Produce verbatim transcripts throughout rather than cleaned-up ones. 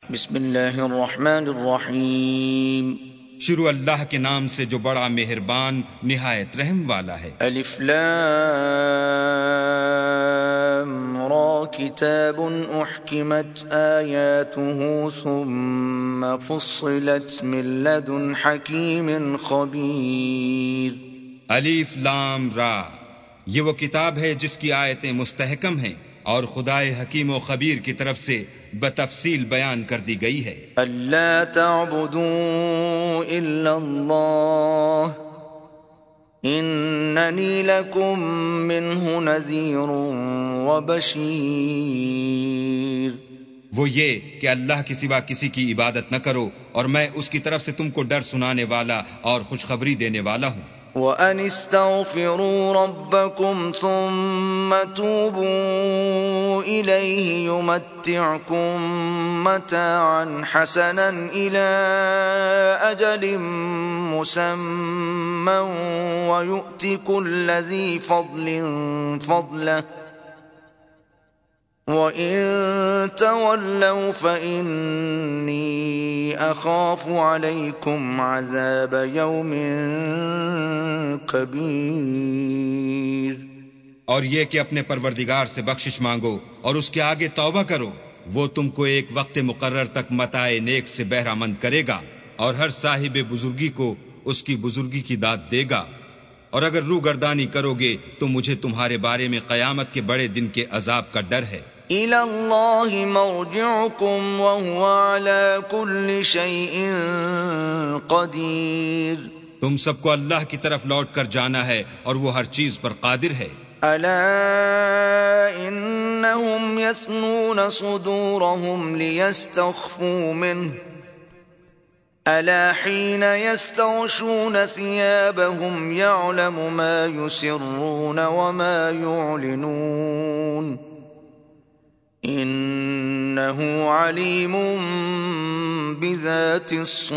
بسم اللہ الرحمن الرحیم. شروع اللہ کے نام سے جو بڑا مہربان نہایت رحم والا ہے. الف لام را کتاب احکمت آیاته ثم فصلت من لدن حکیم خبیر. الف لام را، یہ وہ کتاب ہے جس کی آیتیں مستحکم ہیں اور خدائے حکیم و خبیر کی طرف سے بتفصیل بیان کر دی گئی ہے. اللہ تعبدوا الا اللہ اننی لکم منہ نذیر وبشیر. وہ یہ کہ اللہ کے سوا کسی کی عبادت نہ کرو اور میں اس کی طرف سے تم کو ڈر سنانے والا اور خوشخبری دینے والا ہوں. وَأَنِ اسْتَغْفِرُوا رَبَّكُمْ ثُمَّ تُوبُوا إِلَيْهِ يُمَتِّعْكُمْ مَتَاعًا حَسَنًا إِلَى أَجَلٍ مُّسَمًّى وَيُؤْتِ كُلَّ ذِي فَضْلٍ فَضْلَهُ وَإِن تَوَلَّوْا فَإِنِّي أَخَافُ عَلَيْكُمْ عَذَابَ يَوْمٍ كَبِيرٍ. اور یہ کہ اپنے پروردگار سے بخشش مانگو اور اس کے آگے توبہ کرو، وہ تم کو ایک وقت مقرر تک متاع نیک سے بہرہ مند کرے گا اور ہر صاحب بزرگی کو اس کی بزرگی کی داد دے گا. اور اگر روگردانی کرو گے تو مجھے تمہارے بارے میں قیامت کے بڑے دن کے عذاب کا ڈر ہے. إِلَى اللَّهِ مَرْجِعُكُمْ وَهُوَ عَلَى كُلِّ شَيْءٍ قَدِيرٌ. تم سب کو اللہ کی طرف لوٹ کر جانا ہے اور وہ ہر چیز پر قادر ہے. أَلَا إِنَّهُمْ يَثْنُونَ صُدُورَهُمْ لِيَسْتَخْفُوا مِنْهُ أَلَا حِينَ يَسْتَغْشُونَ ثِيَابَهُمْ يَعْلَمُ مَا يُسِرُّونَ وَمَا يُعْلِنُونَ انہ علیم بذات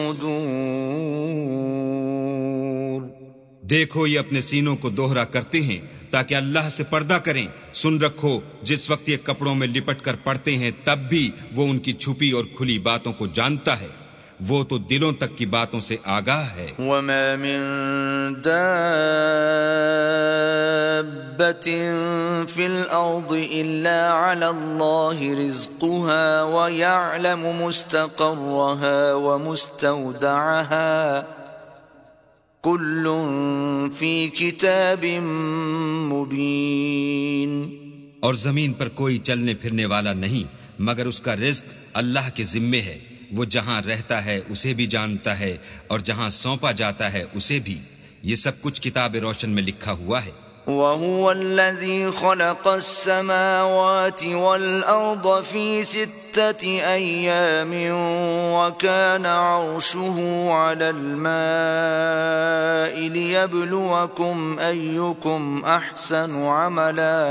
الصدور. دیکھو یہ اپنے سینوں کو دوہرا کرتے ہیں تاکہ اللہ سے پردہ کریں. سن رکھو جس وقت یہ کپڑوں میں لپٹ کر پڑتے ہیں تب بھی وہ ان کی چھپی اور کھلی باتوں کو جانتا ہے. وہ تو دلوں تک کی باتوں سے آگاہ ہے. وما من دابة في الأرض إلا على الله رزقها ويعلم مستقرها ومستودعها كل في كتاب مبين. اور زمین پر کوئی چلنے پھرنے والا نہیں مگر اس کا رزق اللہ کے ذمے ہے. وہ جہاں رہتا ہے اسے بھی جانتا ہے اور جہاں سونپا جاتا ہے اسے بھی. یہ سب کچھ کتاب روشن میں لکھا ہوا ہے. وَهُوَ الَّذِي خَلَقَ السَّمَاوَاتِ وَالْأَرْضَ فِي سِتَّةِ أَيَّامٍ وَكَانَ عَرْشُهُ عَلَى الْمَاءِ لِيَبْلُوَكُمْ أَيُّكُمْ أَحْسَنُ عَمَلًا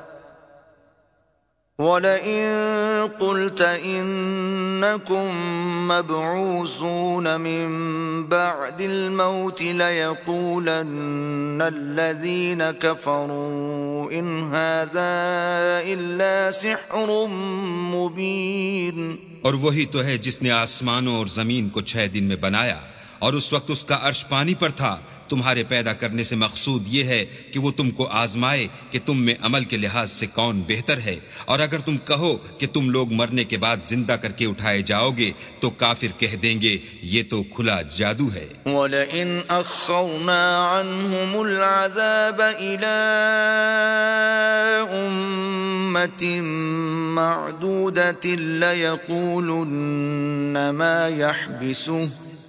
وَلَئِن قُلْتَ إِنَّكُمْ مَبْعُوثُونَ مِنْ بَعْدِ الْمَوْتِ لَيَقُولَنَّ الَّذِينَ كَفَرُوا إِنْ هَذَا إِلَّا سِحْرٌ مُبِينٌ. اور وہی تو ہے جس نے آسمانوں اور زمین کو چھ دن میں بنایا اور اس وقت اس کا عرش پانی پر تھا. تمہارے پیدا کرنے سے مقصود یہ ہے کہ وہ تم کو آزمائے کہ تم میں عمل کے لحاظ سے کون بہتر ہے. اور اگر تم کہو کہ تم لوگ مرنے کے بعد زندہ کر کے اٹھائے جاؤ گے تو کافر کہہ دیں گے یہ تو کھلا جادو ہے. وَلَئِنْ أَخَّرْنَا عَنْهُمُ الْعَذَابَ إِلَىٰ أُمَّةٍ مَّعْدُودَةٍ لَيَقُولُنَّ مَا يَحْبِسُهُ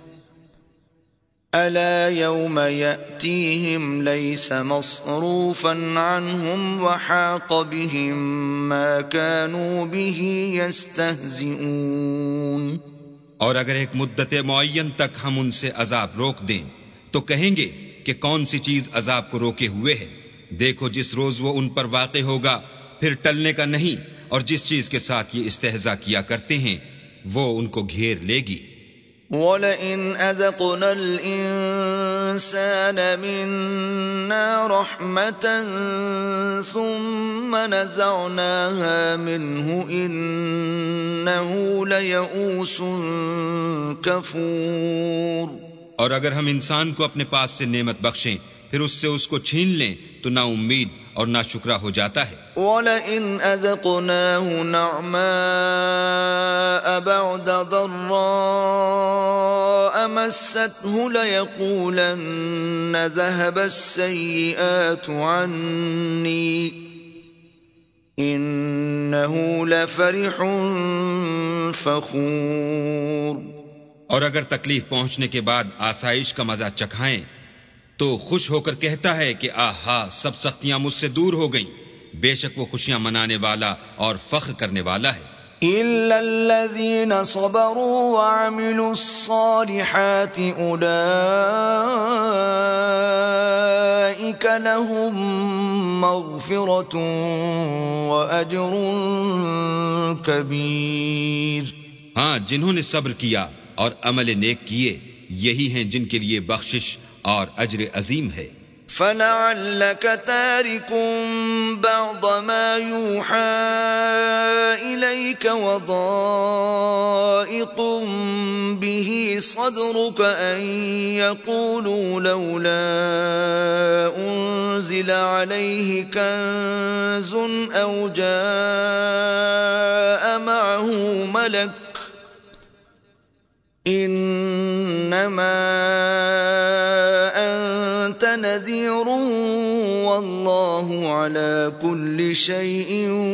أَلَا يَوْمَ يَأْتِيهِمْ لَيْسَ مَصْرُوفًا عَنْهُمْ وَحَاقَ بِهِمْ مَا كَانُوا بِهِ يَسْتَهْزِئُونَ. اور اگر ایک مدت معین تک ہم ان سے عذاب روک دیں تو کہیں گے کہ کون سی چیز عذاب کو روکے ہوئے ہے. دیکھو جس روز وہ ان پر واقع ہوگا پھر ٹلنے کا نہیں، اور جس چیز کے ساتھ یہ استہزاء کیا کرتے ہیں وہ ان کو گھیر لے گی. وَلَئِنْ أَذَقْنَا الْإِنسَانَ الإنسان منا رحمة ثم نزعناها منه إنه ليئوس كفور۔ اور اگر ہم انسان کو اپنے پاس سے نعمت بخشیں پھر اس سے اس کو چھین لیں تو نا امید اور نا شکرا ہو جاتا ہے۔ وَلَئِنْ أَذَقْنَاهُ نَعْمَاءَ بَعْدَ ضَرَّاءَ مَسَّتْهُ لَيَقُولَنَّ ذَهَبَ السَّيِّئَاتُ عَنِّي إِنَّهُ لَفَرِحٌ فَخُورٌ۔ اور اگر تکلیف پہنچنے کے بعد آسائش کا مزہ چکھائیں تو خوش ہو کر کہتا ہے کہ آہا سب سختیاں مجھ سے دور ہو گئیں، بے شک وہ خوشیاں منانے والا اور فخر کرنے والا ہے۔ إِلَّا الَّذِينَ صَبَرُوا وَعَمِلُوا الصَّالِحَاتِ أُولَئِكَ لَهُم مَّغْفِرَةٌ وَأَجْرٌ كَبِيرٌ۔ ہاں، جنہوں نے صبر کیا اور عمل نیک کیے یہی ہیں جن کے لیے بخشش اور اجر عظیم ہے۔ فَلَعَلَّكَ تَارِكٌ بَعْضَ مَا يُوحَىٰ إِلَيْكَ وَضَائِقٌ بِهِ صَدْرُكَ أَن يَقُولُوا لَوْلَا أُنزِلَ عَلَيْهِ كَنزٌ أَوْ جَاءَ مَعَهُ مَلَكٌ إِنَّمَا أَنتَ نَذِيرٌ وَاللَّهُ عَلَى كُلِّ شَيْءٍ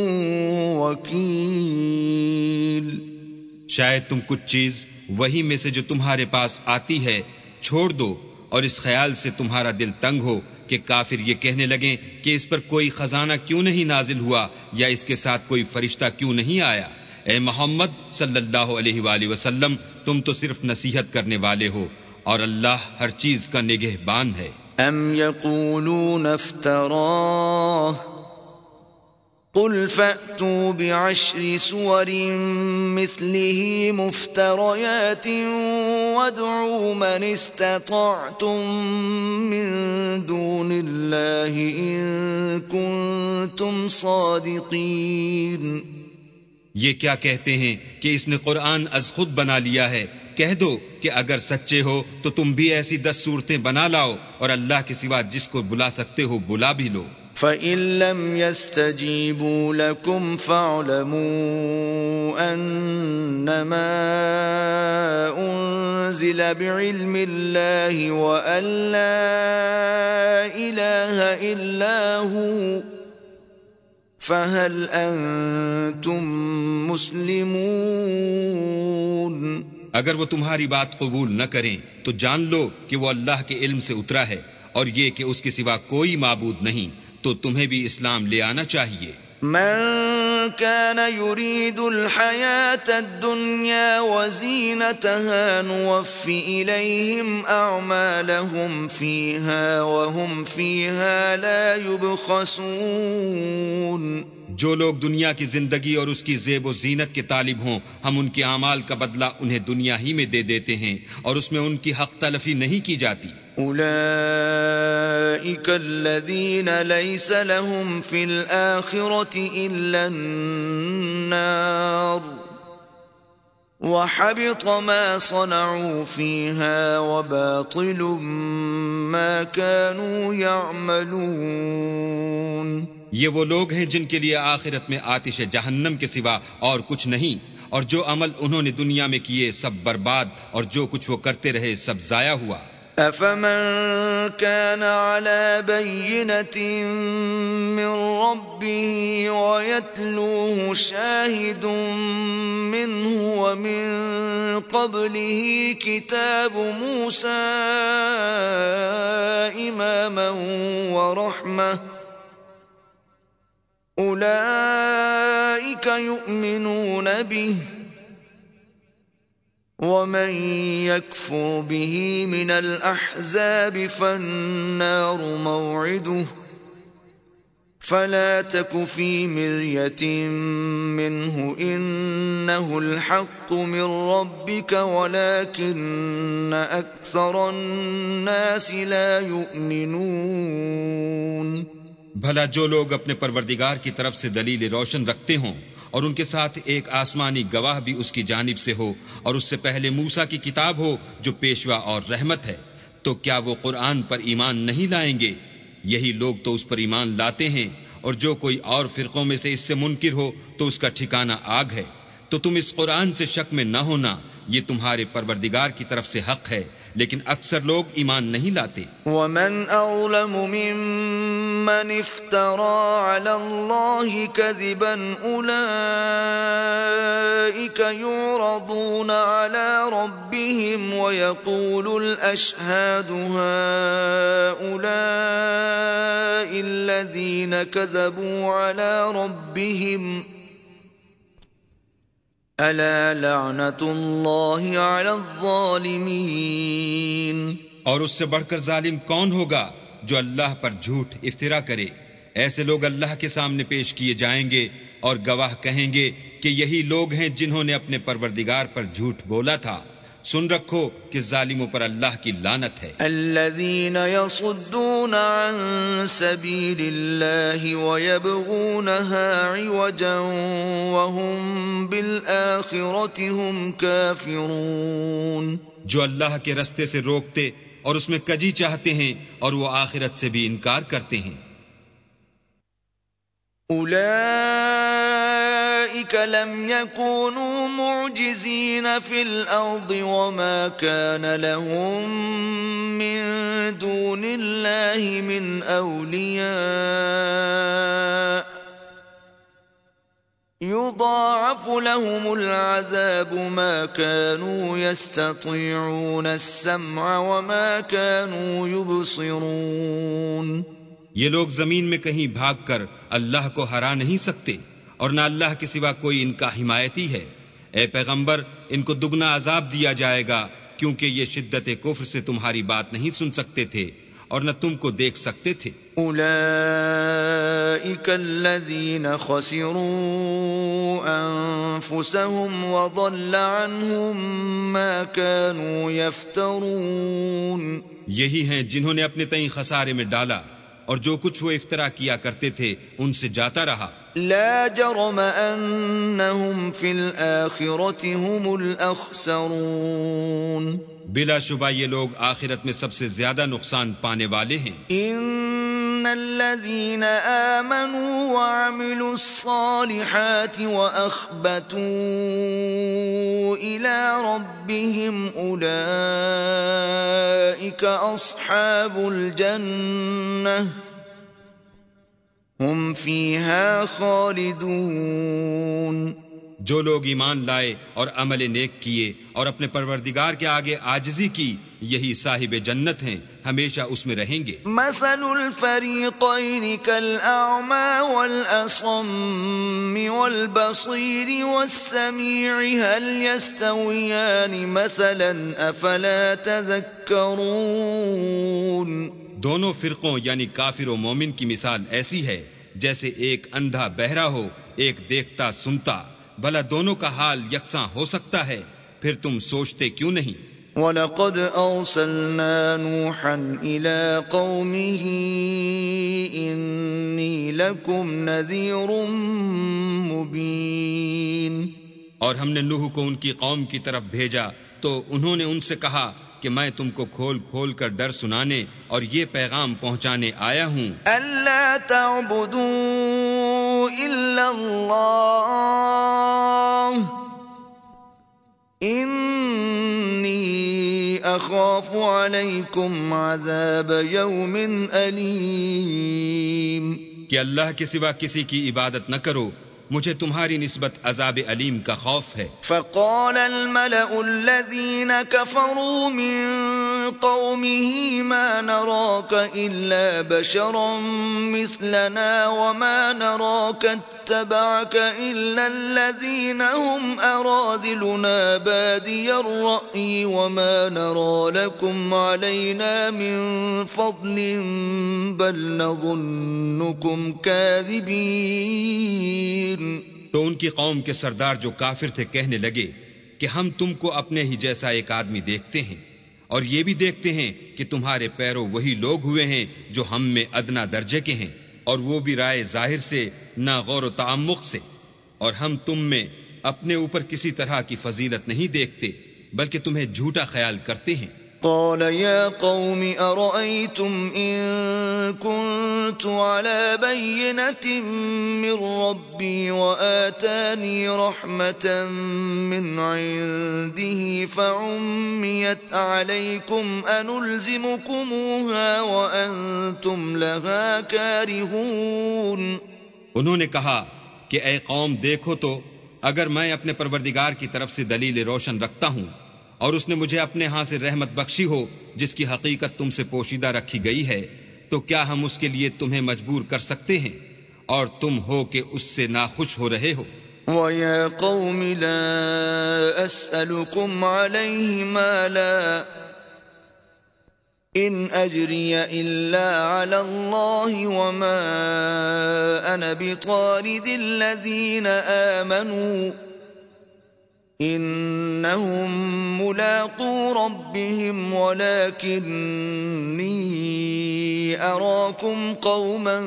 وَكِيلٌ۔ شاید تم کچھ چیز وہی میں سے جو تمہارے پاس آتی ہے چھوڑ دو اور اس خیال سے تمہارا دل تنگ ہو کہ کافر یہ کہنے لگیں کہ اس پر کوئی خزانہ کیوں نہیں نازل ہوا یا اس کے ساتھ کوئی فرشتہ کیوں نہیں آیا۔ اے محمد صلی اللہ علیہ وآلہ وسلم تم تو صرف نصیحت کرنے والے ہو اور اللہ ہر چیز کا نگہبان ہے۔ ام یقولون افتراہ قل فأتوا بعشر سور مثله مفتريات وادعوا من استطعتم من دون الله إن كنتم صادقين۔ یہ کیا کہتے ہیں کہ اس نے قرآن از خود بنا لیا ہے؟ کہہ دو کہ اگر سچے ہو تو تم بھی ایسی دس صورتیں بنا لاؤ اور اللہ کے سوا جس کو بلا سکتے ہو بلا بھی لو۔ فَإِن لَّمْ يَسْتَجِيبُوا لَكُمْ فَاعْلَمُوا أَنَّمَا أُنزِلَ بِعِلْمِ اللَّهِ وَأَن لَّا إِلَٰهَ إِلَّا هُوَ فَهَلْ أَنتُم مُّسْلِمُونَ۔ اگر وہ تمہاری بات قبول نہ کریں تو جان لو کہ وہ اللہ کے علم سے اترا ہے اور یہ کہ اس کے سوا کوئی معبود نہیں، تو تمہیں بھی اسلام لے آنا چاہیے۔ من كان يريد الحياة الدنيا وزينتها نوفي إليهم أعمالهم فيها وهم فيها لا يبخسون۔ جو لوگ دنیا کی زندگی اور اس کی زیب و زینت کے طالب ہوں ہم ان کے اعمال کا بدلہ انہیں دنیا ہی میں دے دیتے ہیں اور اس میں ان کی حق تلفی نہیں کی جاتی۔ أولئك الذين ليس لهم في الآخرة إلا النار وحبط ما صنعوا فيها وباطل ما كانوا يعملون۔ یہ وہ لوگ ہیں جن کے لیے آخرت میں آتش جہنم کے سوا اور کچھ نہیں، اور جو عمل انہوں نے دنیا میں کیے سب برباد اور جو کچھ وہ کرتے رہے سب ضائع ہوا۔ أفمن كان على بينة من ربه ويتلوه شاهد منه ومن قبله كتاب موسى إماما ورحمة أولئك يؤمنون به ومن يكفر به من الأحزاب فالنار موعده فلا تك في مرية منه إنه الحق من ربك ولكن أكثر الناس لا يؤمنون. بھلا جو لوگ اپنے پروردگار کی طرف سے دلیل روشن رکھتے ہوں اور ان کے ساتھ ایک آسمانی گواہ بھی اس کی جانب سے ہو اور اس سے پہلے موسیٰ کی کتاب ہو جو پیشوا اور رحمت ہے، تو کیا وہ قرآن پر ایمان نہیں لائیں گے؟ یہی لوگ تو اس پر ایمان لاتے ہیں، اور جو کوئی اور فرقوں میں سے اس سے منکر ہو تو اس کا ٹھکانہ آگ ہے. تو تم اس قرآن سے شک میں نہ ہونا، یہ تمہارے پروردگار کی طرف سے حق ہے، لیکن اکثر لوگ ایمان نہیں لاتے. ومن أظلم ممن افترى على الله كذبا أولئك يعرضون على ربهم ويقول الأشهاد هؤلاء الذين كذبوا على ربهم ألا لعنة الله على الظالمين. اور اس سے بڑھ کر ظالم کون ہوگا جو اللہ پر جھوٹ افترا کرے؟ ایسے لوگ اللہ کے سامنے پیش کیے جائیں گے اور گواہ کہیں گے کہ یہی لوگ ہیں جنہوں نے اپنے پروردگار پر جھوٹ بولا تھا. سن رکھو کہ ظالموں پر اللہ کی لعنت ہے. الذين يصدون عن سبيل الله ويبغونها عوجا وهم بالآخرة هم كافرون. جو اللہ کے رستے سے روکتے اور اس میں کجی چاہتے ہیں اور وہ آخرت سے بھی انکار کرتے ہیں. أولئك لم يكونوا معجزين في الأرض وما كان لهم من دون الله من أولياء يضاعف لهم العذاب ما كانوا يستطيعون السمع وما كانوا يبصرون. یہ لوگ زمین میں کہیں بھاگ کر اللہ کو ہرا نہیں سکتے اور نہ اللہ کے سوا کوئی ان کا حمایتی ہے. اے پیغمبر، ان کو دگنا عذاب دیا جائے گا کیونکہ یہ شدت کفر سے تمہاری بات نہیں سن سکتے تھے اور نہ تم کو دیکھ سکتے تھے. أولئك الذين خسروا أنفسهم وضل عنهم ما كانوا يفترون. یہی ہیں جنہوں نے اپنے تئیں خسارے میں ڈالا اور جو کچھ وہ افطرا کیا کرتے تھے ان سے جاتا رہا. لا جرم أنهم في الآخرة هم الأخسرون. بلا شبہ یہ لوگ آخرت میں سب سے زیادہ نقصان پانے والے ہیں. ان الذين آمنوا وعملوا الصالحات وأخبتوا إلى ربهم أولئك أصحاب الجنة هم فيها خالدون. جو لوگ ایمان لائے اور عمل نیک کیے اور اپنے پروردگار کے آگے عاجزی کی، یہی صاحب جنت ہیں، ہمیشہ اس میں رہیں گے. مثل الفريقين كالأعمى والأصم والبصير والسميع هل يستويان مثلا أفلا تذكرون. دونوں فرقوں یعنی کافر و مومن کی مثال ایسی ہے جیسے ایک اندھا بہرا ہو، ایک دیکھتا سنتا. بھلا دونوں کا حال یکساں ہو سکتا ہے؟ پھر تم سوچتے کیوں نہیں؟ وَلَقَدْ أَرْسَلْنَا نُوحًا إِلَىٰ قَوْمِهِ إِنِّي لَكُمْ نَذِيرٌ مُبِينٌ. اور ہم نے نوح کو ان کی قوم کی طرف بھیجا تو انہوں نے ان سے کہا کہ میں تم کو کھول کھول کر ڈر سنانے اور یہ پیغام پہنچانے آیا ہوں. أَلَّا تَعْبُدُوا إِلَّا اللَّهَ إِنِّي أَخَافُ عَلَيْكُمْ عَذَابَ يَوْمٍ أَلِيمٍ. کہ اللہ کے سوا کسی کی عبادت نہ کرو، مجھے تمہاری نسبت عذاب علیم کا خوف ہے. فقال الملأ الذين كفروا من قومه ما نراك إلا بشرا مثلنا وما نراك اتبعك إلا الذين هم أراذلنا بادي الرأي وما نرى لكم علينا من فضل بل نظنكم كاذبين. تو ان کی قوم کے سردار جو کافر تھے کہنے لگے کہ ہم تم کو اپنے ہی جیسا ایک آدمی دیکھتے ہیں اور یہ بھی دیکھتے ہیں کہ تمہارے پیرو وہی لوگ ہوئے ہیں جو ہم میں ادنا درجے کے ہیں، اور وہ بھی رائے ظاہر سے نہ غور و تعمق سے، اور ہم تم میں اپنے اوپر کسی طرح کی فضیلت نہیں دیکھتے بلکہ تمہیں جھوٹا خیال کرتے ہیں. قال يا قوم أرأيتم إن كنت على بينة من ربي وآتاني رحمة من عنده فعميت عليكم أنلزمكموها وأنتم لها كارهون. انہوں نے کہا کہ اے قوم دیکھو تو اگر میں اپنے پروردگار کی طرف سے دلیل روشن رکھتا ہوں اور اس نے مجھے اپنے ہاں سے رحمت بخشی ہو جس کی حقیقت تم سے پوشیدہ رکھی گئی ہے، تو کیا ہم اس کے لیے تمہیں مجبور کر سکتے ہیں اور تم ہو کہ اس سے ناخوش ہو رہے ہو؟ وَيَا قَوْمِ لَا أَسْأَلُكُمْ عَلَيْهِ مَالًا إِنْ أَجْرِيَ إِلَّا عَلَى اللَّهِ وَمَا أَنَا بِطَارِدِ الَّذِينَ آمَنُوا إِنَّهُمْ مُلَاقُو رَبِّهِمْ وَلَكِنِّي أَرَاكُمْ قَوْمًا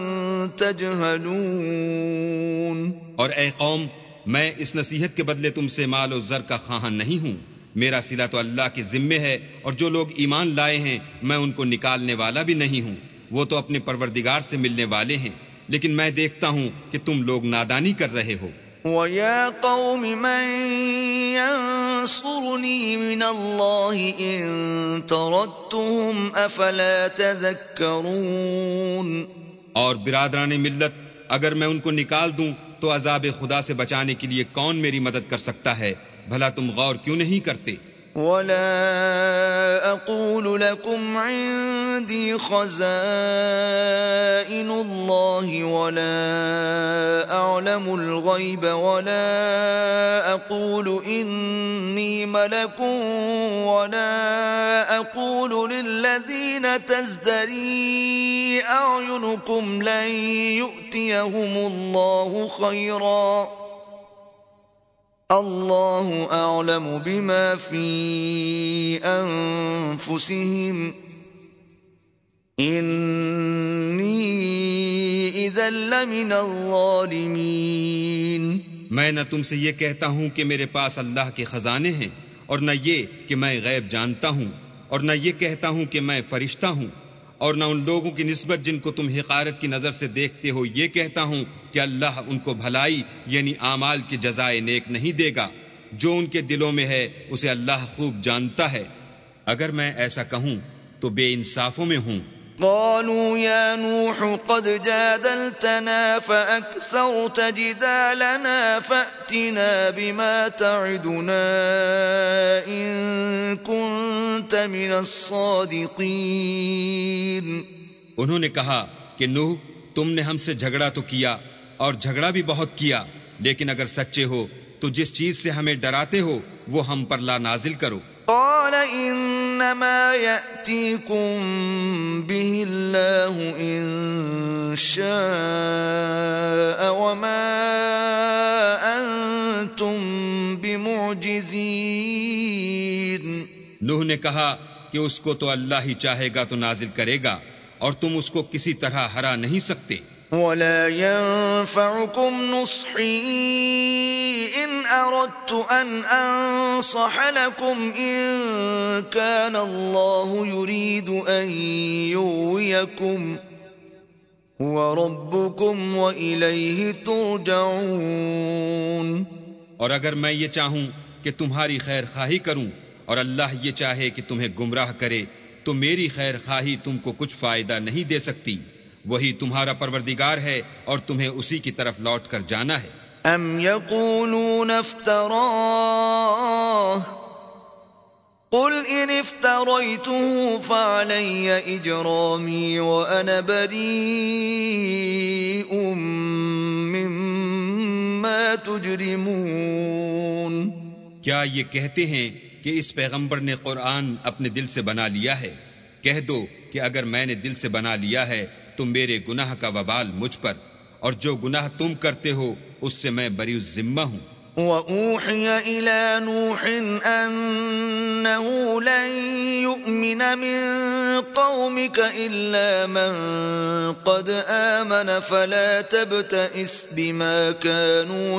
تَجْهَلُونَ. اور اے قوم، میں اس نصیحت کے بدلے تم سے مال و زر کا خواہاں نہیں ہوں. میرا صلہ تو اللہ کے ذمے ہے، اور جو لوگ ایمان لائے ہیں میں ان کو نکالنے والا بھی نہیں ہوں. وہ تو اپنے پروردگار سے ملنے والے ہیں، لیکن میں دیکھتا ہوں کہ تم لوگ نادانی کر رہے ہو. وَيَا قَوْمِ مَنْ يَنْصُرُنِي مِنَ اللَّهِ إِن طَرَدتُّهُمْ أَفَلَا تَذَكَّرُونَ. اور برادران ملت، اگر میں ان کو نکال دوں تو عذاب خدا سے بچانے کے لیے کون میری مدد کر سکتا ہے؟ بھلا تم غور کیوں نہیں کرتے؟ وَلَا أَقُولُ لَكُمْ عِندِي خَزَائِنُ اللَّهِ وَلَا أَعْلَمُ الْغَيْبَ وَلَا أَقُولُ إِنِّي مَلَكٌ وَلَا أَقُولُ لِلَّذِينَ تَزْدَرِي أَعْيُنُكُمْ لَن يُؤْتِيَهُمُ اللَّهُ خَيْرًا اللہ اعلم بما فی انفسہم انی اذا لمن الظالمین. میں نہ تم سے یہ کہتا ہوں کہ میرے پاس اللہ کے خزانے ہیں، اور نہ یہ کہ میں غیب جانتا ہوں، اور نہ یہ کہتا ہوں کہ میں فرشتہ ہوں، اور نہ ان لوگوں کی نسبت جن کو تم حقارت کی نظر سے دیکھتے ہو یہ کہتا ہوں کہ اللہ ان کو بھلائی یعنی اعمال کی جزائے نیک نہیں دے گا. جو ان کے دلوں میں ہے اسے اللہ خوب جانتا ہے. اگر میں ایسا کہوں تو بے انصافوں میں ہوں. قالوا يا نوح قد جادلتنا فأكثرت جدالنا فأتنا بما تعدنا إن كنت من الصادقين. انہوں نے کہا کہ نوح، تم نے ہم سے جھگڑا تو کیا اور جھگڑا بھی بہت کیا، لیکن اگر سچے ہو تو جس چیز سے ہمیں ڈراتے ہو وہ ہم پر لا نازل کرو. قال انما يأتيكم به الله ان شاء وما انتم بمعجزين. نوح نے کہا کہ اس کو تو اللہ ہی چاہے گا تو نازل کرے گا، اور تم اس کو کسی طرح ہرا نہیں سکتے. ولا ينفعكم نصحي إن أردت أن أنصح لكم إن كان الله يريد أن يغويكم هو ربكم وإليه ترجعون. اور اگر میں یہ چاہوں کہ تمہاری خیر خواہی کروں اور اللہ یہ چاہے کہ تمہیں گمراہ کرے تو میری خیر خواہی تم کو کچھ فائدہ نہیں دے سکتی. وہی تمہارا پروردگار ہے اور تمہیں اسی کی طرف لوٹ کر جانا ہے. ام یقولون افتراہ قل ان افتریته فعلی اجرامی وانا بریء تجرمون. کیا یہ کہتے ہیں کہ اس پیغمبر نے قرآن اپنے دل سے بنا لیا ہے؟ کہہ دو کہ اگر میں نے دل سے بنا لیا ہے تو میرے گناہ کا وبال مجھ پر، اور جو گناہ تم کرتے ہو اس سے میں بری الذمہ ہوں. وَأُوحِيَ إِلَى نُوحٍ أَنَّهُ لَن يُؤْمِنَ مِن قَوْمِكَ إِلَّا مَن قَدْ آمَنَ فَلَا تَبْتَئِسْ بِمَا كَانُوا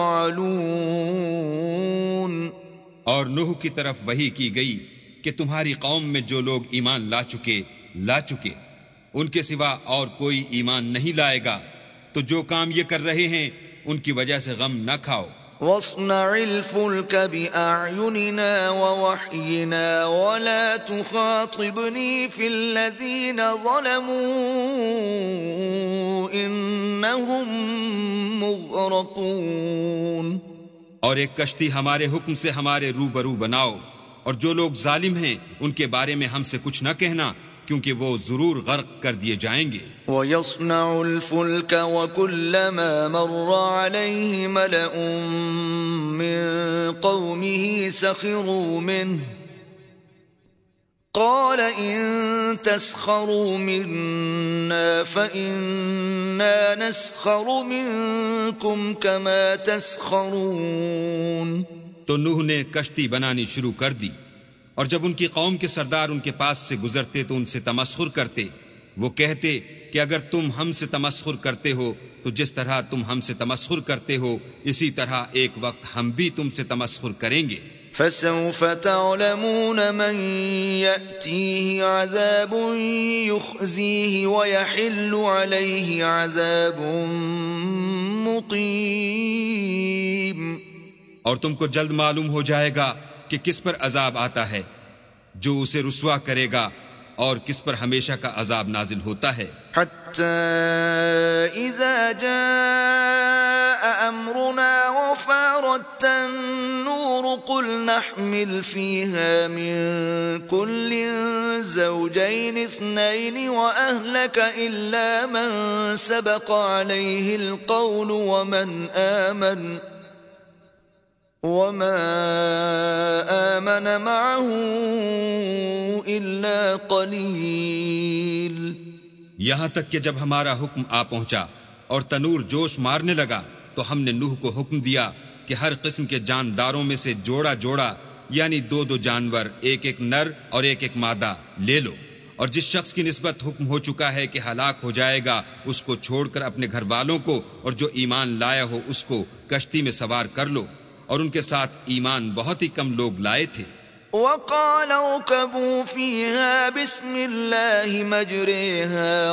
يَفْعَلُونَ. اور نوح کی طرف وحی کی گئی کہ تمہاری قوم میں جو لوگ ایمان لا چکے لا چکے ان کے سوا اور کوئی ایمان نہیں لائے گا، تو جو کام یہ کر رہے ہیں ان کی وجہ سے غم نہ کھاؤ. وَاصْنَعِ الْفُلْكَ بِأَعْيُنِنَا وَوَحْيِنَا وَلَا تُخَاطِبْنِي فِي الَّذِينَ ظَلَمُوا إِنَّهُمْ مُغْرَقُونَ. اور ایک کشتی ہمارے حکم سے ہمارے روبرو بناؤ، اور جو لوگ ظالم ہیں ان کے بارے میں ہم سے کچھ نہ کہنا، کیونکہ وہ ضرور غرق کر دیے جائیں گے. وَيَصْنَعُ الْفُلْكَ وَكُلَّمَا مَرَّ عَلَيْهِ مَلَأٌ مِّن قَوْمِهِ سَخِرُوا مِنْهُ قَالَ إِن تَسْخَرُوا مِنَّا فَإِنَّا نَسْخَرُ مِنكُمْ كَمَا تَسْخَرُونَ. تو نوح نے کشتی بنانی شروع کر دی، اور جب ان کی قوم کے سردار ان کے پاس سے گزرتے تو ان سے تمسخر کرتے. وہ کہتے کہ اگر تم ہم سے تمسخر کرتے ہو تو جس طرح تم ہم سے تمسخر کرتے ہو اسی طرح ایک وقت ہم بھی تم سے تمسخر کریں گے. فَسَوْفَ تَعْلَمُونَ مَن يَأْتِيهِ عَذَابٌ يُخْزِيهِ وَيَحِلُّ عَلَيْهِ عَذَابٌ مُقِيمٌ. اور تم کو جلد معلوم ہو جائے گا کہ کس پر عذاب آتا ہے جو اسے رسوا کرے گا، اور کس پر ہمیشہ کا عذاب نازل ہوتا ہے. حَتَّى إِذَا جَاءَ أَمْرُنَا وَفَارَتِ النُّورُ قُلْ نَحْمِلُ فِيهَا مِن كُلٍّ زَوْجَيْنِ اثْنَيْنِ وَأَهْلَكَ إِلَّا مَن سَبَقَ عَلَيْهِ الْقَوْلُ وَمَنْ آمَنَ وَمَا آمَنَ مَعَهُ إِلَّا قَلِيلٌ. یہاں تک کہ جب ہمارا حکم آ پہنچا اور تنور جوش مارنے لگا تو ہم نے نوح کو حکم دیا کہ ہر قسم کے جانداروں میں سے جوڑا جوڑا یعنی دو دو جانور، ایک ایک نر اور ایک ایک مادہ لے لو، اور جس شخص کی نسبت حکم ہو چکا ہے کہ ہلاک ہو جائے گا اس کو چھوڑ کر اپنے گھر والوں کو اور جو ایمان لایا ہو اس کو کشتی میں سوار کر لو. اور ان کے ساتھ ایمان بہت ہی کم لوگ لائے تھے. وَقَالَ ارْكَبُوا فِيهَا بِسْمِ اللَّهِ مَجْرَاهَا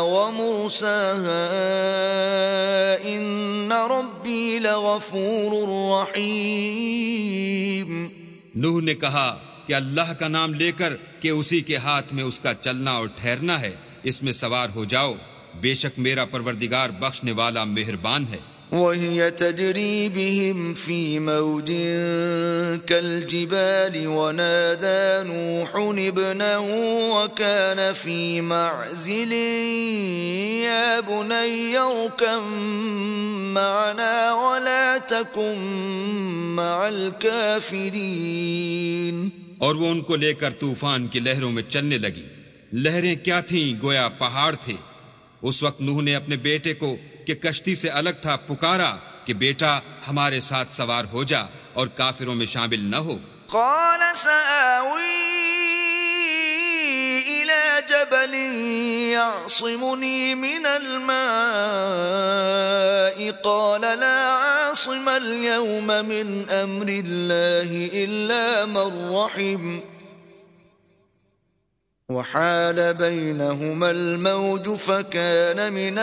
وَمُرْسَاهَا إِنَّ رَبِّي لَغَفُورٌ رَّحِيمٌ. نوح نے کہا کہ اللہ کا نام لے کر کہ اسی کے ہاتھ میں اس کا چلنا اور ٹھہرنا ہے، اس میں سوار ہو جاؤ، بے شک میرا پروردگار بخشنے والا مہربان ہے. وَهِيَ تَجْرِي بِهِمْ فِي مَوْجٍ كَالْجِبَالِ وَنَادَى نُوحٌ ابْنَهُ وَكَانَ فِي مَعْزِلٍ يَا بُنَيَّ ارْكَب مَّعَنَا وَلَا تَكُن مَّعَ الْكَافِرِينَ. اور وہ ان کو لے کر طوفان کی لہروں میں چلنے لگی. لہریں کیا تھیں؟ گویا پہاڑ تھے. اس وقت نوح نے اپنے بیٹے کو کہ کشتی سے الگ تھا پکارا کہ بیٹا ہمارے ساتھ سوار ہو جا اور کافروں میں شامل نہ ہو. قال سآوي إلى جبل يعصمني من الماء قال لا عاصم اليوم من أمر الله إلا من رحم وحال بينهما الموج فكان من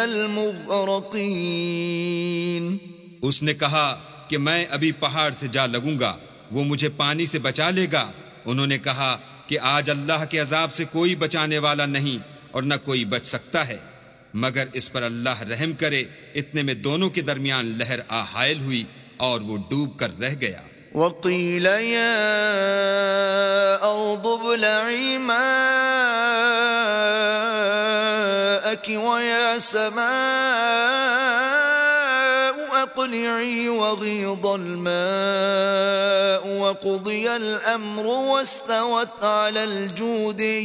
المغرقين. اس نے کہا کہ میں ابھی پہاڑ سے جا لگوں گا، وہ مجھے پانی سے بچا لے گا. انہوں نے کہا کہ آج اللہ کے عذاب سے کوئی بچانے والا نہیں اور نہ کوئی بچ سکتا ہے مگر اس پر اللہ رحم کرے. اتنے میں دونوں کے درمیان لہر آ حائل ہوئی اور وہ ڈوب کر رہ گیا. وَقِيلَ يَا أَرْضُ ابْلَعِي مَاءَكِ وَيَا سَمَاءُ أَقْلِعِي ضلعي وغيض الماء وقضي الأمر واستوت على الجودي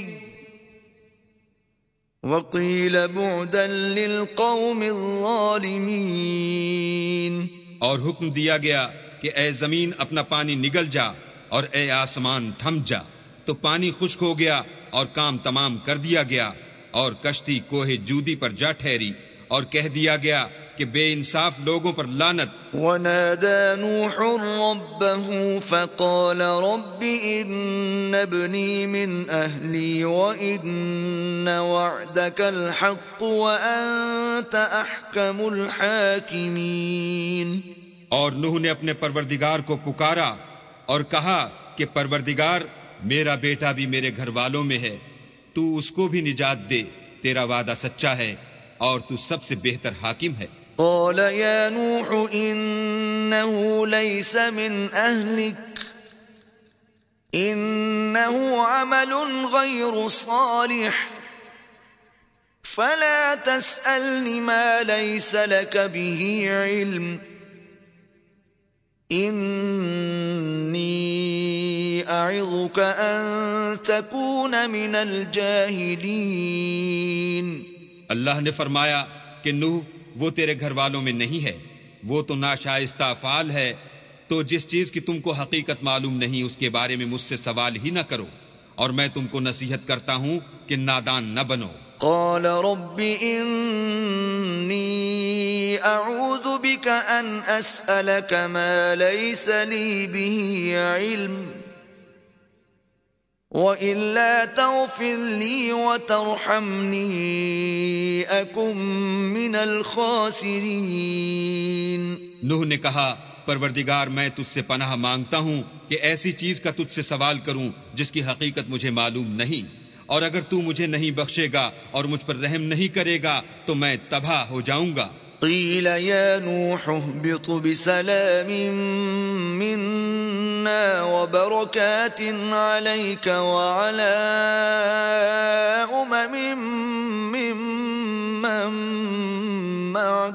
وقيل بعدا للقوم الظالمين. اور حکم دیا گیا کہ اے زمین اپنا پانی نگل جا اور اے آسمان تھم جا، تو پانی خشک ہو گیا اور کام تمام کر دیا گیا، اور کشتی کوہ جودی پر جا ٹھہری، اور کہہ دیا گیا کہ بے انصاف لوگوں پر لعنت. ونادى نوح ربه فقال رب إن ابني من أهلي وإن وعدك الحق وأنت أحكم الحاكمين. اور نوح نے اپنے پروردگار کو پکارا اور کہا کہ پروردگار، میرا بیٹا بھی میرے گھر والوں میں ہے، تو اس کو بھی نجات دے، تیرا وعدہ سچا ہے اور تو سب سے بہتر حاکم ہے. قال يا نوح إنه ليس من أهلك إنه عمل غير صالح فلا تسألني ما ليس لك به علم إني أعظك أن تكون من الجاهلين. اللہ نے فرمایا کہ نوح وہ تیرے گھر والوں میں نہیں ہے، وہ تو ناشائستہ افعال ہے، تو جس چیز کی تم کو حقیقت معلوم نہیں اس کے بارے میں مجھ سے سوال ہی نہ کرو، اور میں تم کو نصیحت کرتا ہوں کہ نادان نہ بنو. قال رب إني أعوذ بك أن أسألك ما ليس لي به علم وإلا تغفر لي وترحمني أكن من الخاسرين. نوح نے کہا پروردگار میں تجھ سے پناہ مانگتا ہوں کہ ایسی چیز کا تجھ سے سوال کروں جس کی حقیقت مجھے معلوم نہیں، اور اگر تو مجھے نہیں بخشے گا اور مجھ پر رحم نہیں کرے گا تو میں تباہ ہو جاؤں گا. قيل يا نوح اهبط بسلام منا وبركات عليك وعلى أمم ممن معك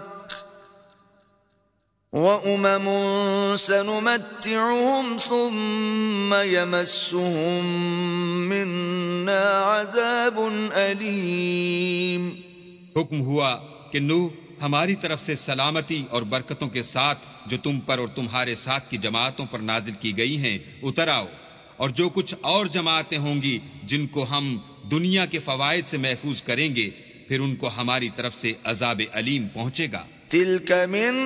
وأمم سنمتعهم ثم يمسهم منا عذاب أليم. حکم ہوا کہ نوح ہماری طرف سے سلامتی اور برکتوں کے ساتھ جو تم پر اور تمہارے ساتھ کی جماعتوں پر نازل کی گئی ہیں اتر آؤ، اور جو کچھ اور جماعتیں ہوں گی جن کو ہم دنیا کے فوائد سے محفوظ کریں گے پھر ان کو ہماری طرف سے عذاب علیم پہنچے گا. تلك من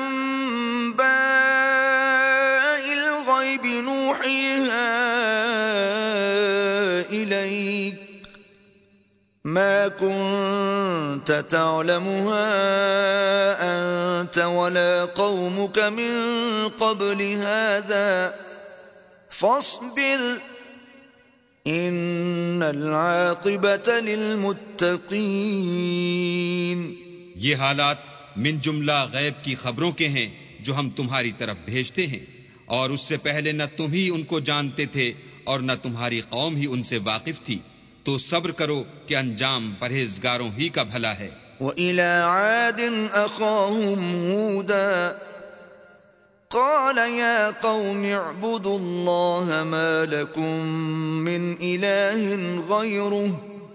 أنباء الغيب نوحيها إليك ما كنت تعلمها أنت ولا قومك من قبل هذا فاصبر إن العاقبة للمتقين. یہ حالات من جملہ غیب کی خبروں کے ہیں جو ہم تمہاری طرف بھیجتے ہیں، اور اس سے پہلے نہ تم ہی ان کو جانتے تھے اور نہ تمہاری قوم ہی ان سے واقف تھی، تو صبر کرو کہ انجام پرہیزگاروں ہی کا بھلا ہے. وَإِلَى عَادٍ أَخَاهُمْ هُودًا قَالَ يَا قَوْمِ اعْبُدُوا اللَّهَ مَا لَكُمْ مِنْ إِلَٰهٍ غَيْرُهُ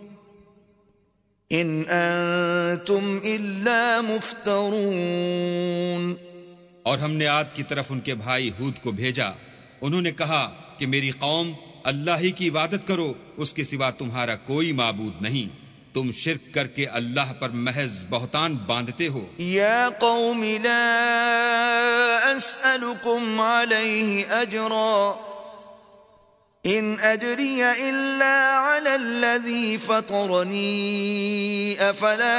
إِنْ أَنْتُمْ إِلَّا مُفْتَرُونَ. اور ہم نے عاد کی طرف ان کے بھائی ہود کو بھیجا، انہوں نے کہا کہ میری قوم اللہ ہی کی عبادت کرو، اس کے سوا تمہارا کوئی معبود نہیں، تم شرک کر کے اللہ پر محض بہتان باندھتے ہو. یا قوم لا اسألکم علیہ اجرا ان اجری الا علی الذی فطرنی افلا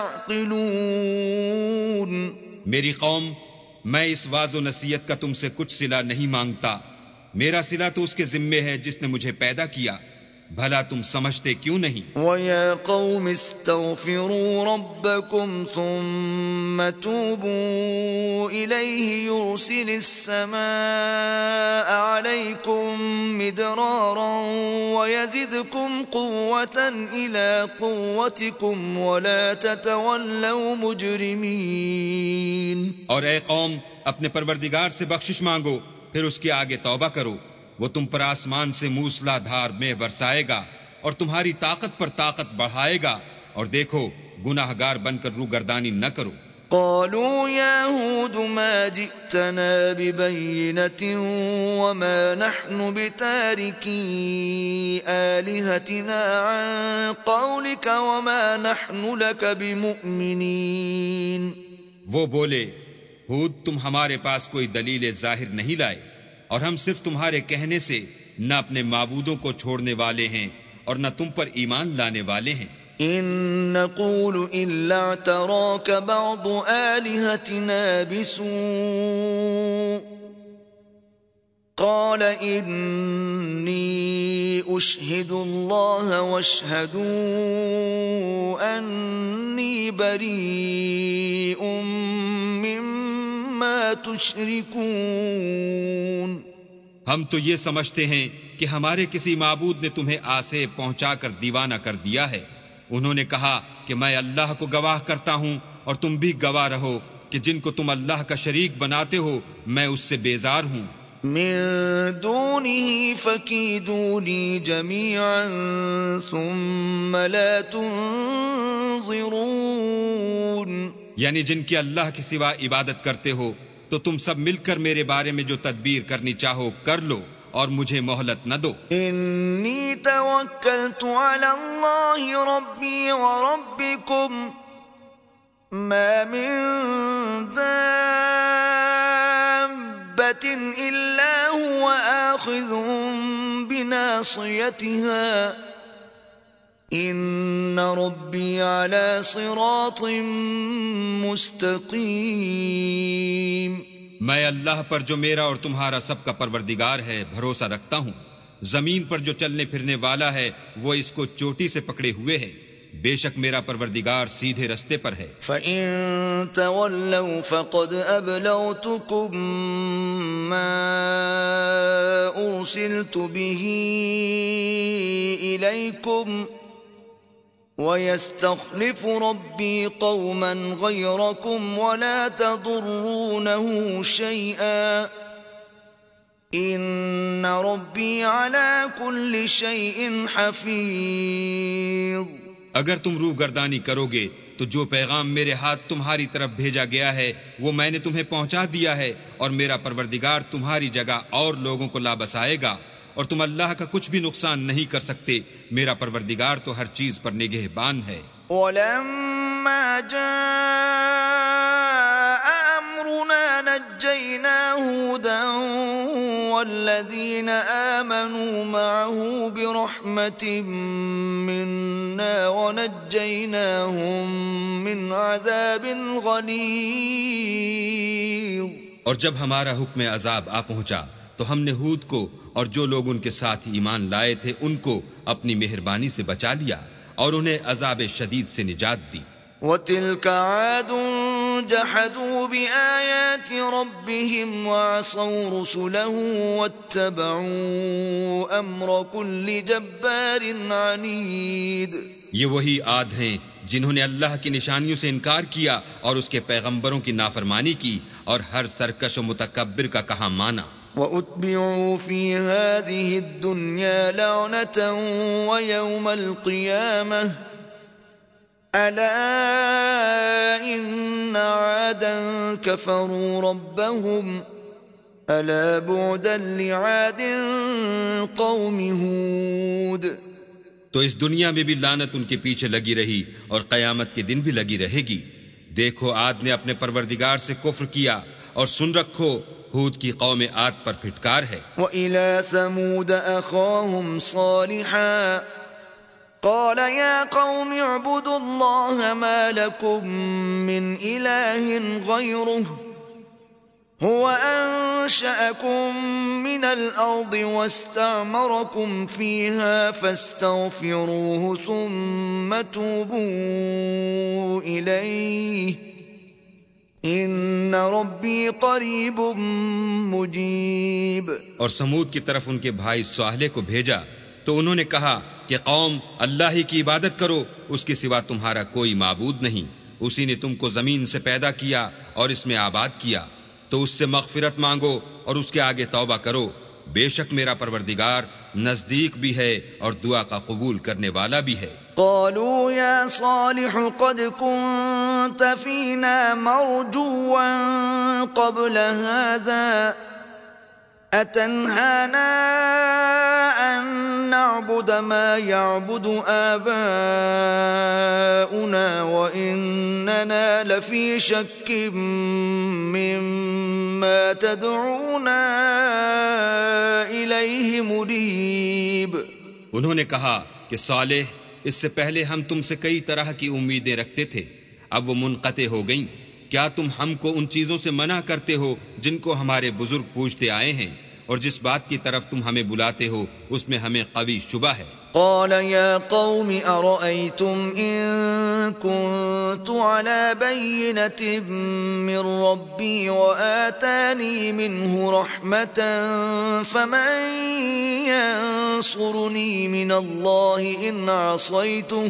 تعقلون. میری قوم، میں اس واعظ و نصیحت کا تم سے کچھ صلہ نہیں مانگتا، میرا صلہ تو اس کے ذمے ہے جس نے مجھے پیدا کیا، بھلا تم سمجھتے کیوں نہیں؟ وَيَا قَوْمِ اسْتَغْفِرُوا رَبَّكُمْ ثُمَّ تُوبُوا إِلَيْهِ يُرْسِلِ السَّمَاءَ عَلَيْكُمْ مِدْرَارًا وَيَزِدْكُمْ قُوَّةً إِلَى قُوَّتِكُمْ وَلَا تَتَوَلَّوْا مُجْرِمِينَ۔ اور اے قوم، اپنے پروردگار سے بخشش مانگو، پھر اس کے آگے توبہ کرو، وہ تم پر آسمان سے موسلا دھار میں برسائے گا اور تمہاری طاقت پر طاقت بڑھائے گا، اور دیکھو گناہ گار بن کر روگردانی نہ کرو۔ قالوا يا هود ما جئتنا ببينة وما نحن بتاركي آلهتنا عن قولك وما نحن لك بمؤمنين۔ وہ بولے، ہود تم ہمارے پاس کوئی دلیل ظاہر نہیں لائے، اور ہم صرف تمہارے کہنے سے نہ اپنے معبودوں کو چھوڑنے والے ہیں اور نہ تم پر ایمان لانے والے ہیں۔ إن نقول إلا اعتراك بعض آلهتنا بسوء قال إني أشهد الله واشهدوا أني بريء مما تشركون۔ ہم تو یہ سمجھتے ہیں کہ ہمارے کسی معبود نے تمہیں آسے پہنچا کر دیوانہ کر دیا ہے۔ انہوں نے کہا کہ میں اللہ کو گواہ کرتا ہوں اور تم بھی گواہ رہو کہ جن کو تم اللہ کا شریک بناتے ہو میں اس سے بیزار ہوں۔ من دونه فكيدوني جميعا ثم لا تنظرون۔ یعنی جن کی اللہ کے سوا عبادت کرتے ہو تو تم سب مل کر میرے بارے میں جو تدبیر کرنی چاہو کر لو اور مجھے مہلت نہ دو۔ انی توکلت علی اللہ ربی وربکم ما من دابۃ الا هو آخذ بناصیتها ان ربی علی صراط مستقیم۔ میں اللہ پر جو میرا اور تمہارا سب کا پروردگار ہے بھروسہ رکھتا ہوں۔ زمین پر جو چلنے پھرنے والا ہے وہ اس کو چوٹی سے پکڑے ہوئے ہے، بے شک میرا پروردگار سیدھے رستے پر ہے۔ فَإِن تَوَلَّوْا فَقَدْ أَبْلَغْتُكُم مَّا أُرْسِلْتُ بِهِ إِلَيْكُمْ وَيَسْتَخْلِفُ رَبِّي قَوْمًا غَيْرَكُمْ وَلَا تَضُرُّونَهُ شَيْئًا إِنَّ رَبِّي عَلَى كُلِّ شَيْءٍ حَفِيظٌ۔ اگر تم روح گردانی کرو گے تو جو پیغام میرے ہاتھ تمہاری طرف بھیجا گیا ہے وہ میں نے تمہیں پہنچا دیا ہے، اور میرا پروردگار تمہاری جگہ اور لوگوں کو لا بسائے گا، اور تم اللہ کا کچھ بھی نقصان نہیں کر سکتے، میرا پروردگار تو ہر چیز پر نگہبان ہے۔ وَلَمَّا جَاءَ أَمْرُنَا نَجَّيْنَا هُودًا وَالَّذِينَ آمَنُوا مَعَهُ بِرَحْمَةٍ مِّنَّا وَنَجَّيْنَاهُم مِّنْ عَذَابٍ غَلِيظٍ۔ اور جب ہمارا حکم عذاب آ پہنچا تو ہم نے ہود کو اور جو لوگ ان کے ساتھ ایمان لائے تھے ان کو اپنی مہربانی سے بچا لیا اور انہیں عذاب شدید سے نجات دی۔ وَتِلْكَ عَادٌ جَحَدُوا بِآيَاتِ رَبِّهِمْ وَعَصَوْا رُسُلَهُ وَاتَّبَعُوا أَمْرَ كُلِّ جَبَّارٍ عَنِيدٍ۔ یہ وہی عاد ہیں جنہوں نے اللہ کی نشانیوں سے انکار کیا اور اس کے پیغمبروں کی نافرمانی کی اور ہر سرکش و متکبر کا کہا مانا۔ وَأُتْبِعُوا فِي هَذِهِ الدُّنْيَا لَعْنَةً وَيَوْمَ الْقِيَامَةِ أَلَا إِنَّ عَادًا كَفَرُوا رَبَّهُمْ أَلَا بُعْدًا لِعَادٍ قَوْمِ هُودٍ۔ تو اس دنیا میں بھی لعنت ان کے پیچھے لگی رہی اور قیامت کے دن بھی لگی رہے گی۔ دیکھو عاد نے اپنے پروردگار سے کفر کیا، اور سن رکھو ہود کی قوم عاد پر پھٹکار ہے۔ وَإِلَى ثَمُودَ أَخَاهُمْ صَالِحًا قَالَ يَا قَوْمِ اعْبُدُوا اللَّهَ مَا لَكُمْ مِنْ إِلَٰهٍ غَيْرُهُ هو أنشأكم من الأرض واستعمركم فيها فاستغفروه ثم توبوا إليه إن ربي قريب مجيب۔ اور سمود کی طرف ان کے بھائی صالح کو بھیجا تو انہوں نے کہا کہ قوم اللہ ہی کی عبادت کرو، اس کے سوا تمہارا کوئی معبود نہیں، اسی نے تم کو زمین سے پیدا کیا اور اس میں آباد کیا، تو اس سے مغفرت مانگو اور اس کے آگے توبہ کرو، بے شک میرا پروردگار نزدیک بھی ہے اور دعا کا قبول کرنے والا بھی ہے۔ قالوا يا صالح قد كنت فينا مرجوا قبل هذا أتنهانا أن نعبد ما يعبد آباؤنا وإننا لفي شك مما تدعونا إليه مريب۔ انہوں نے کہا کہ صالح اس سے پہلے ہم تم سے کئی طرح کی امیدیں رکھتے تھے، اب وہ منقطع ہو گئیں، کیا تم ہم کو ان چیزوں سے منع کرتے ہو جن کو ہمارے بزرگ پوچھتے آئے ہیں، اور جس بات کی طرف تم ہمیں بلاتے ہو اس میں ہمیں قوی شبہ ہے۔ قال يا قوم أرأيتم إن كنت على بينة من ربي وآتاني منه رحمة فمن ينصرني من الله إن عصيته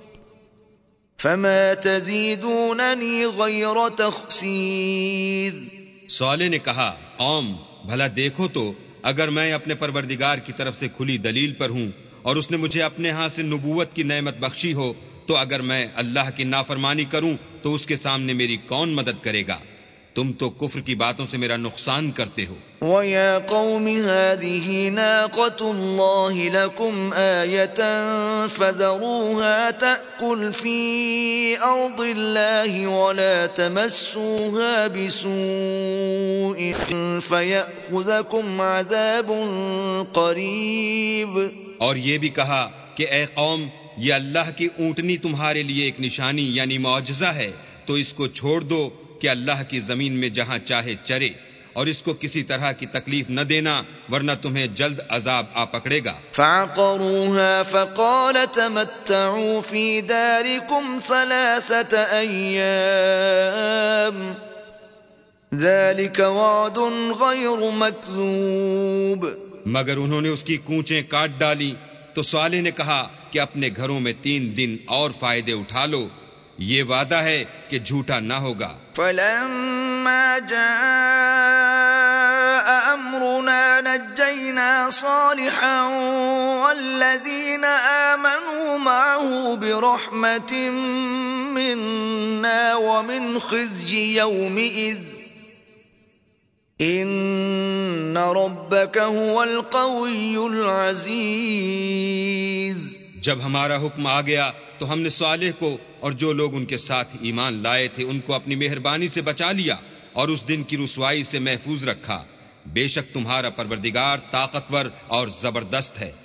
فما تزيدونني غير تخسير۔ صالح نے کہا قوم بھلا دیکھو تو اگر میں اپنے پروردگار کی طرف سے کھلی دلیل پر ہوں اور اس نے مجھے اپنے ہاں سے نبوت کی نعمت بخشی ہو، تو اگر میں اللہ کی نافرمانی کروں تو اس کے سامنے میری کون مدد کرے گا؟ تم تو کفر کی باتوں سے میرا نقصان کرتے ہو۔ وَيَا قَوْمِ هَذِهِ نَاقَةُ اللَّهِ لَكُمْ آيَةً فَذَرُوهَا تَأْكُلْ فِي أَرْضِ اللَّهِ وَلَا تَمَسُّوهَا بِسُوءٍ فَيَأْخُذَكُمْ عَذَابٌ قَرِيبٌ۔ اور یہ بھی کہا کہ اے قوم، یہ اللہ کی اونٹنی تمہارے لیے ایک نشانی یعنی معجزہ ہے، تو اس کو چھوڑ دو کہ اللہ کی زمین میں جہاں چاہے چرے، اور اس کو کسی طرح کی تکلیف نہ دینا ورنہ تمہیں جلد عذاب آ پکڑے گا۔ فعقروها فقال تمتعوا في داركم ثلاثة أيام ذلك وعد غير مكذوب۔ مگر انہوں نے اس کی کونچیں کاٹ ڈالی تو صالح نے کہا کہ اپنے گھروں میں تین دن اور فائدے اٹھا لو، یہ وعدہ ہے کہ جھوٹا نہ ہوگا۔ فلما جاء أمرنا نجينا صالحا والذين آمنوا معه برحمة منا ومن خزي يومئذ إن ربك هو القوي العزيز۔ جب ہمارا حکم آ گیا تو ہم نے صالح کو اور جو لوگ ان کے ساتھ ایمان لائے تھے ان کو اپنی مہربانی سے بچا لیا اور اس دن کی رسوائی سے محفوظ رکھا، بے شک تمہارا پروردگار طاقتور اور زبردست ہے۔